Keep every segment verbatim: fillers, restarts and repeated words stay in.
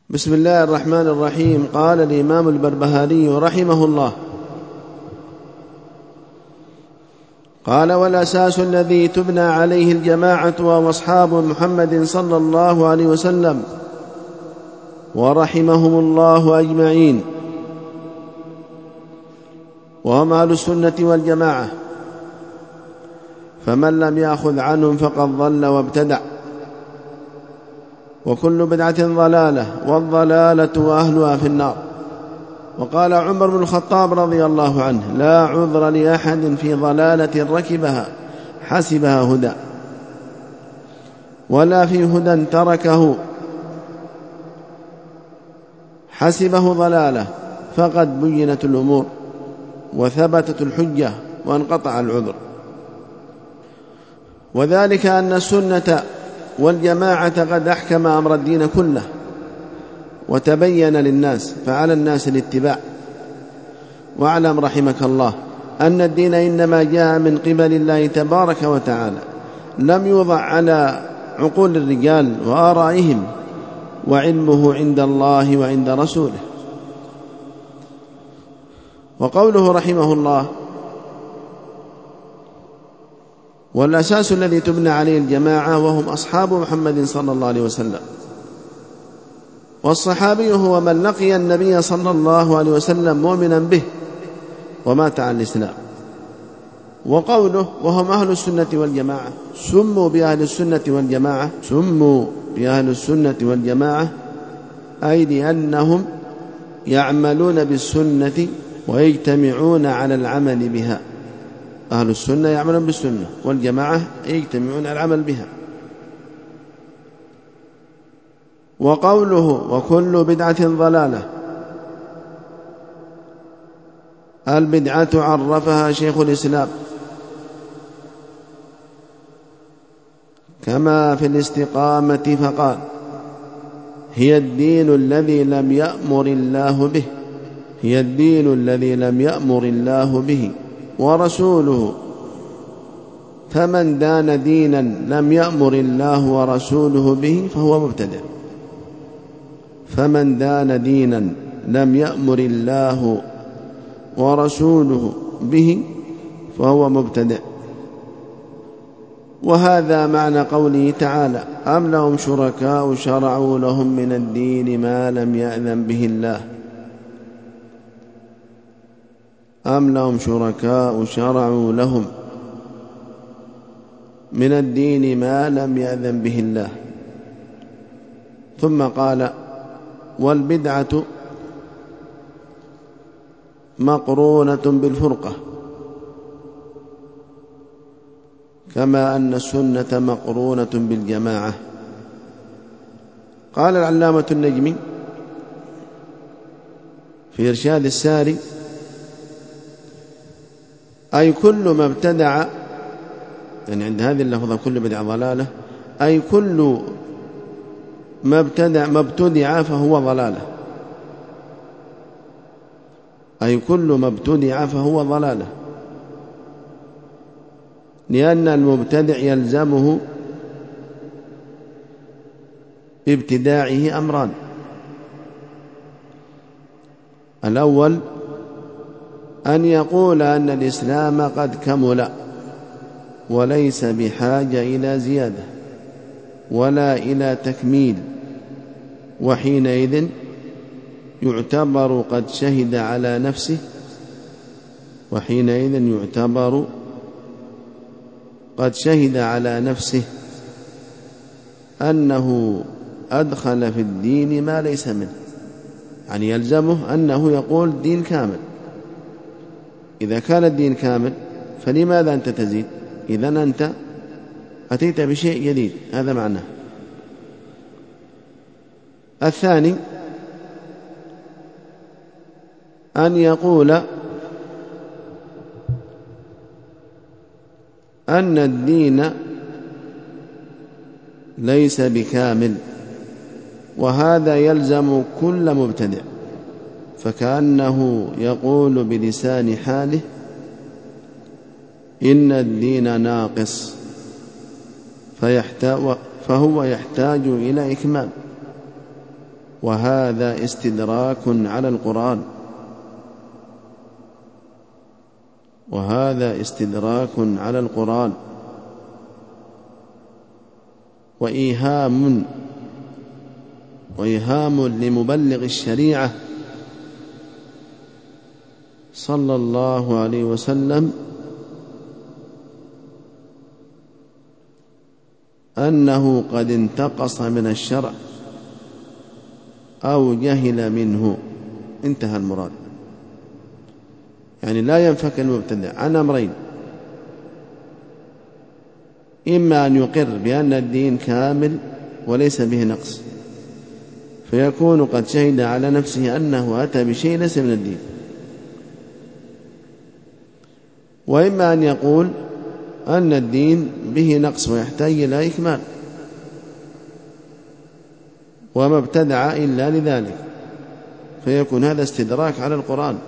بسم الله الرحمن الرحيم. قال الإمام البربهاري رحمه الله: قال: والأساس الذي تبنى عليه الجماعة وأصحاب محمد صلى الله عليه وسلم ورحمهم الله أجمعين، وهم أهل السنة والجماعة، فمن لم يأخذ عنهم فقد ضل وابتدع، وكل بدعة ضلالة، والضلالة أهلها في النار. وقال عمر بن الخطاب رضي الله عنه: لا عذر لأحد في ضلالة ركبها حسبها هدى، ولا في هدى تركه حسبه ضلالة، فقد بينت الأمور وثبتت الحجة وانقطع العذر. وذلك أن السنة والجماعة قد أحكم أمر الدين كله وتبين للناس، فعلى الناس الاتباع. واعلم رحمك الله أن الدين إنما جاء من قبل الله تبارك وتعالى، لم يوضع على عقول الرجال وآرائهم، وعلمه عند الله وعند رسوله. وقوله رحمه الله: والأساس الذي تبنى عليه الجماعة وهم أصحاب محمد صلى الله عليه وسلم. والصحابي هو من لقي النبي صلى الله عليه وسلم مؤمنا به ومات على الإسلام. وقوله وهم أهل السنة والجماعة، سموا بأهل السنة والجماعة سموا بأهل السنة والجماعة أي لأنهم يعملون بالسنة ويجتمعون على العمل بها. أهل السنة يعملون بالسنة، والجماعة يجتمعون على العمل بها. وقوله وكل بدعة ضلالة، البدعة عرفها شيخ الإسلام كما في الاستقامة فقال: هي الدين الذي لم يأمر الله به هي الدين الذي لم يأمر الله به ورسوله، فمن دان دينا لم يأمر الله ورسوله به فهو مبتدع. فمن دان دينا لم يأمر الله ورسوله به فهو مبتدع. وهذا معنى قوله تعالى: أم لهم شركاء شرعوا لهم من الدين ما لم يأذن به الله أم لهم شركاء شرعوا لهم من الدين ما لم يأذن به الله. ثم قال: والبدعة مقرونة بالفرقة، كما أن السنة مقرونة بالجماعة. قال العلامة النجمي في إرشاد الساري: أي كل ما ابتدع، يعني عند هذه اللفظة كل بدعة ضلالة، أي كل ما ابتدع ما ابتدع فهو ضلالة أي كل ما ابتدع فهو ضلالة لأن المبتدع يلزمه بابتداعه أمران: الأول أن يقول أن الإسلام قد كمل وليس بحاجة إلى زيادة ولا إلى تكميل، وحينئذ يعتبر قد شهد على نفسه وحينئذ يعتبر قد شهد على نفسه أنه أدخل في الدين ما ليس منه، يعني يلزمه أنه يقول دين كامل. إذا كان الدين كامل فلماذا أنت تزيد؟ إذن أنت أتيت بشيء جديد، هذا معناه. الثاني أن يقول أن الدين ليس بكامل، وهذا يلزم كل مبتدع، فكأنه يقول بلسان حاله إن الدين ناقص، فهو يحتاج إلى إكمال. وهذا استدراك على القرآن وهذا استدراك على القرآن وإيهام وإيهام لمبلغ الشريعة صلى الله عليه وسلم أنه قد انتقص من الشرع أو جهل منه. انتهى المراد. يعني لا ينفك المبتدع عن أمرين: إما أن يقر بأن الدين كامل وليس به نقص فيكون قد شهد على نفسه أنه أتى بشيء ليس من الدين، وإما أن يقول أن الدين به نقص ويحتاج إلى إكمال وما ابتدع إلا لذلك، فيكون هذا استدراك على القرآن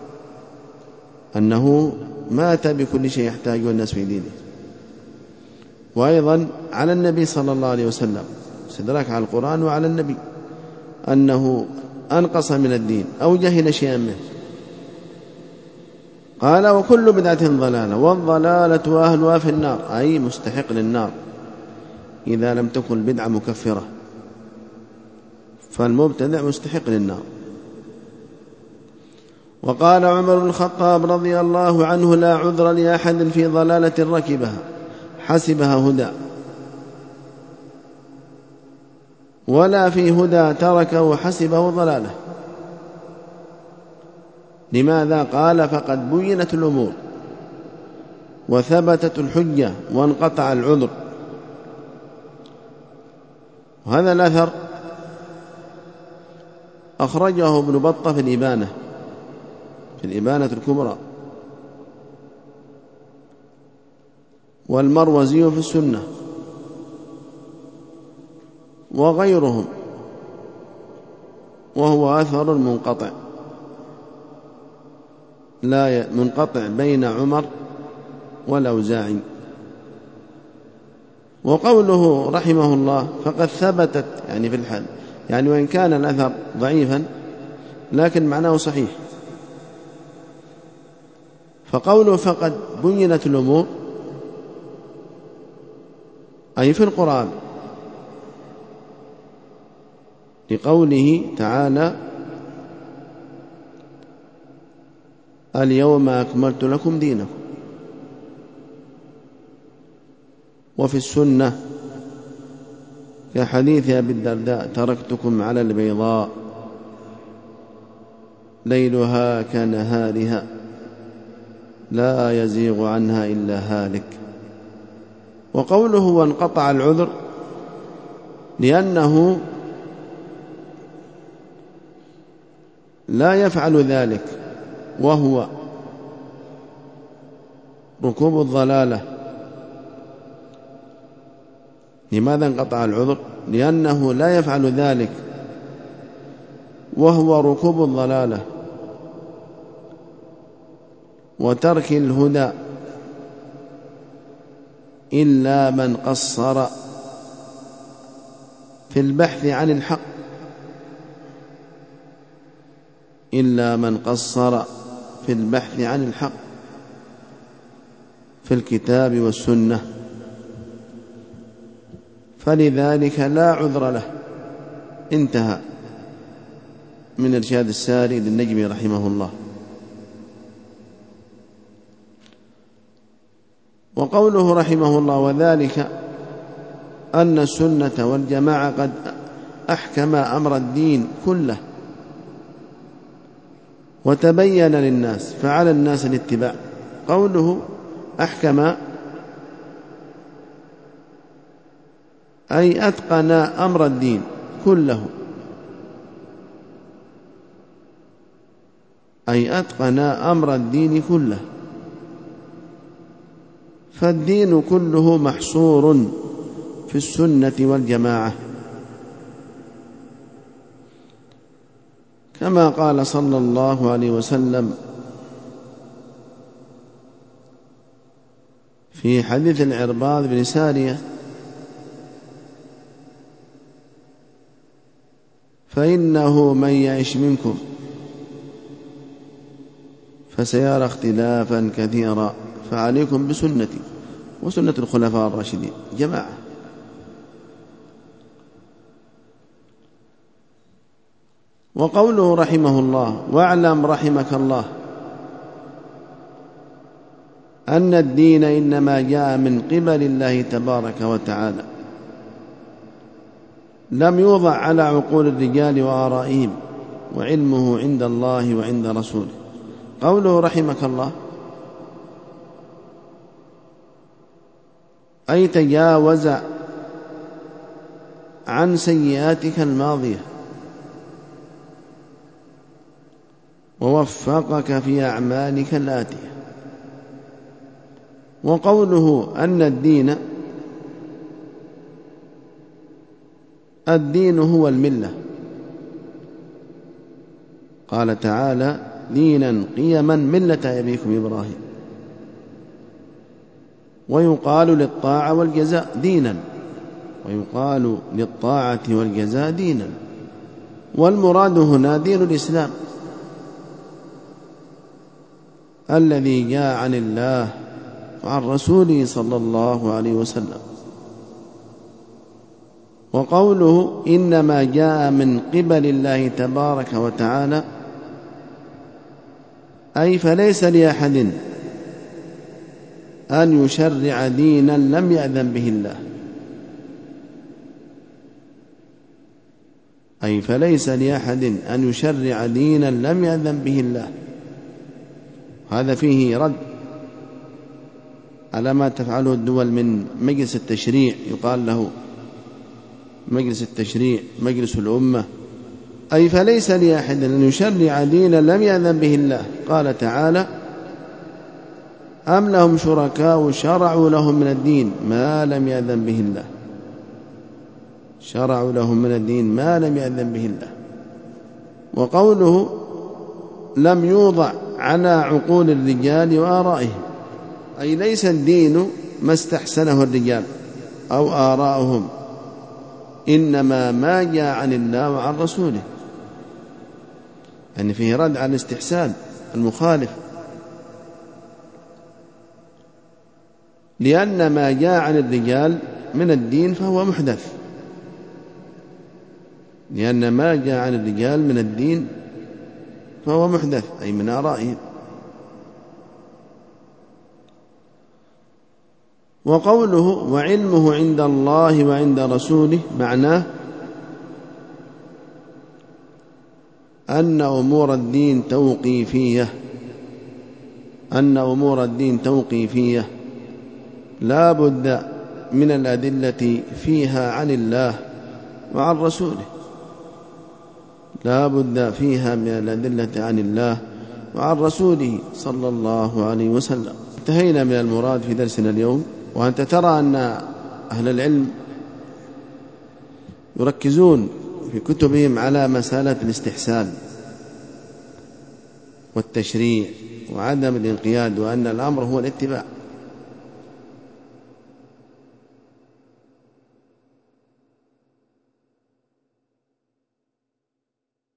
أنه ما أتى بكل شيء يحتاجه الناس في دينه. وأيضا على النبي صلى الله عليه وسلم استدراك على القرآن وعلى النبي أنه أنقص من الدين أو جهل شيئا منه. قال: وكل بدعة ضلالة والضلالة أهلها في النار، أي مستحق للنار إذا لم تكن البدعة مكفرة، فالمبتدع مستحق للنار. وقال عمر بن الخطاب رضي الله عنه: لا عذر لأحد في ضلالة ركبها حسبها هدى ولا في هدى تركه حسبه ضلاله. لماذا؟ قال: فقد بينت الأمور وثبتت الحجة وانقطع العذر. وهذا الأثر أخرجه ابن بطة في الإبانة في الإبانة الكبرى، والمروزي في السنة وغيرهم، وهو أثر منقطع لا منقطع بين عمر والأوزاعي. وقوله رحمه الله فقد ثبتت، يعني في الحال، يعني وإن كان الأثر ضعيفا لكن معناه صحيح. فقوله فقد بينت الأمور أي في القرآن، لقوله تعالى: اليوم أكملت لكم دينكم. وفي السنة كحديث أبي الدرداء: تركتكم على البيضاء ليلها كنهارها لا يزيغ عنها إلا هالك. وقوله وانقطع العذر لأنه لا يفعل ذلك وهو ركوب الضلالة. لماذا انقطع العذر؟ لأنه لا يفعل ذلك وهو ركوب الضلالة وترك الهدى إلا من قصر في البحث عن الحق إلا من قصر في البحث عن الحق في الكتاب والسنة، فلذلك لا عذر له. انتهى من إرشاد الساري للنجمي رحمه الله. وقوله رحمه الله وذلك أن السنة والجماعة قد أحكم أمر الدين كله وتبين للناس فعلى الناس الاتباع. قوله أحكم أي أتقن أمر الدين كله، أي أتقن أمر الدين كله، فالدين كله محصور في السنة والجماعة، كما قال صلى الله عليه وسلم في حديث العرباض بن سارية: فإنه من يعش منكم فسيرى اختلافا كثيرا فعليكم بسنتي وسنة الخلفاء الراشدين. جماعة. وقوله رحمه الله: واعلم رحمك الله أن الدين إنما جاء من قبل الله تبارك وتعالى، لم يوضع على عقول الرجال وآرائهم، وعلمه عند الله وعند رسوله. قوله رحمك الله أي تجاوز عن سيئاتك الماضية ووفقك في أعمالك الآتية. وقوله أن الدين الدين هو الملة، قال تعالى: دينا قيما ملة أبيكم إبراهيم. ويقال للطاعة والجزاء دينا، ويقال للطاعة والجزاء دينا، والمراد هنا دين الإسلام الذي جاء عن الله وعن رسوله صلى الله عليه وسلم. وقوله إنما جاء من قبل الله تبارك وتعالى أي فليس لأحد أن يشرع دينا لم يأذن به الله، أي فليس لأحد أن يشرع دينا لم يأذن به الله. هذا فيه رد على ما تفعله الدول من مجلس التشريع، يقال له مجلس التشريع مجلس الأمة، أي فليس لأحد أن يشرع دينا لم يأذن به الله. قال تعالى: أم لهم شركاء شرعوا لهم من الدين ما لم يأذن به الله، شرعوا لهم من الدين ما لم يأذن به الله. وقوله لم يوضع على عقول الرجال وآرائهم، أي ليس الدين ما استحسنه الرجال أو آراؤهم، إنما ما جاء عن الله وعن رسوله. يعني فيه رد على الاستحسان المخالف، لأن ما جاء عن الرجال من الدين فهو محدث، لأن ما جاء عن الرجال من الدين فهو محدث، أي من آرائهم. وقوله وعلمه عند الله وعند رسوله، معناه أن أمور الدين توقيفية، أن أمور الدين توقيفية لا بد من الأدلة فيها عن الله وعن رسوله، لا بد فيها من الأدلة عن الله وعن رسوله صلى الله عليه وسلم. انتهينا من المراد في درسنا اليوم. وأنت ترى أن أهل العلم يركزون في كتبهم على مسألة الاستحسان والتشريع وعدم الانقياد، وأن الأمر هو الاتباع.